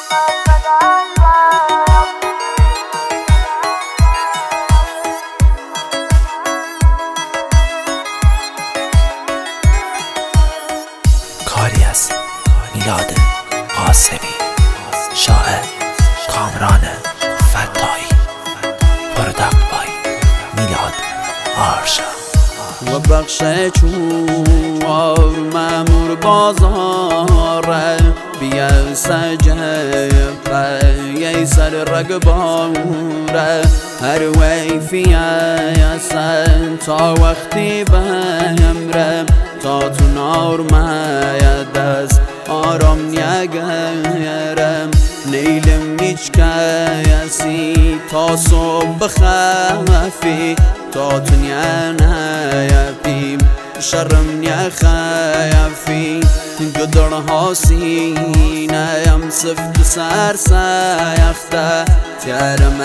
کاری از میلاد قاسمی، شاعر کامران فتایی، پروداکت بای میلاد آرشا. و بخش چوار مامور بازاره بیا سجبه یه سر رگباره هر وی فیاسن تا وقتی بمره تا تو نار دست آرام نگرم نیلم هیچ کسی تا صبح خفی تا تو نیبیم شرم نخیفی گدرها سینه‌ام سفت سر سیخته تیرم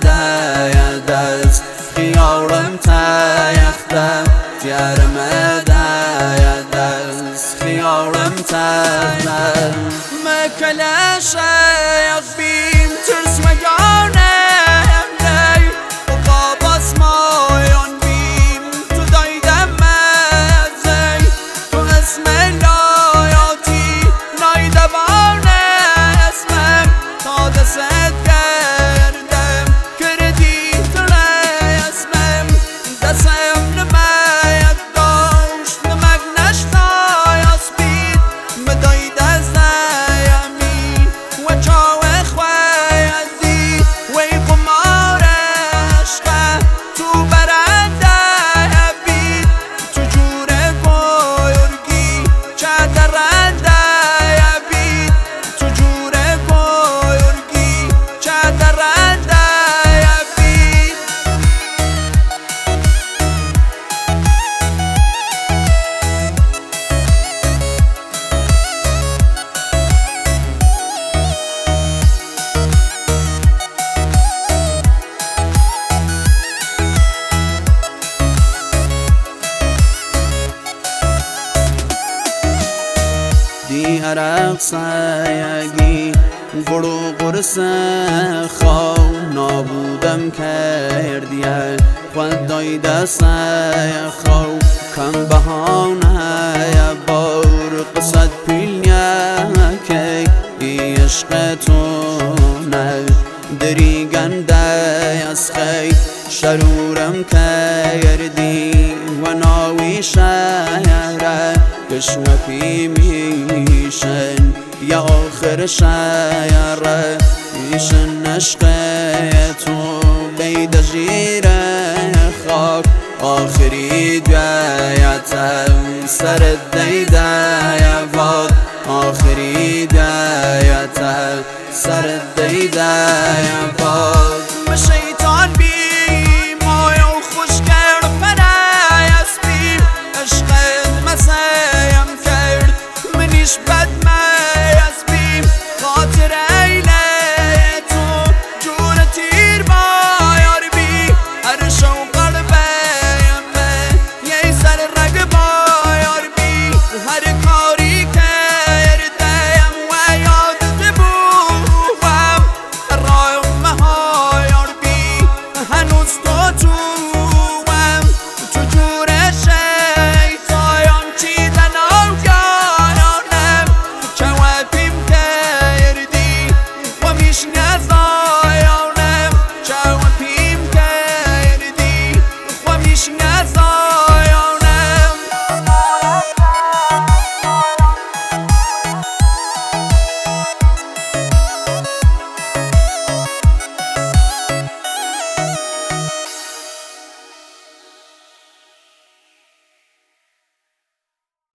دست خیارم تیخته تیرم دست خیارم تیخته مکله شیخ بیم ترس مگانه عرق سیگی گرو قرص خواو نابودم کردیه خدای دست خواو کم بهانه بار قصد پیلنیه که ای عشق تو نه دری گنده از خی شرورم کردی و ناوی شهره کشوفی میشن یا آخر شهره میشن عشق تو بید جیره خاک آخری دیتم سر دیده باد آخری دیتم سر دیده باد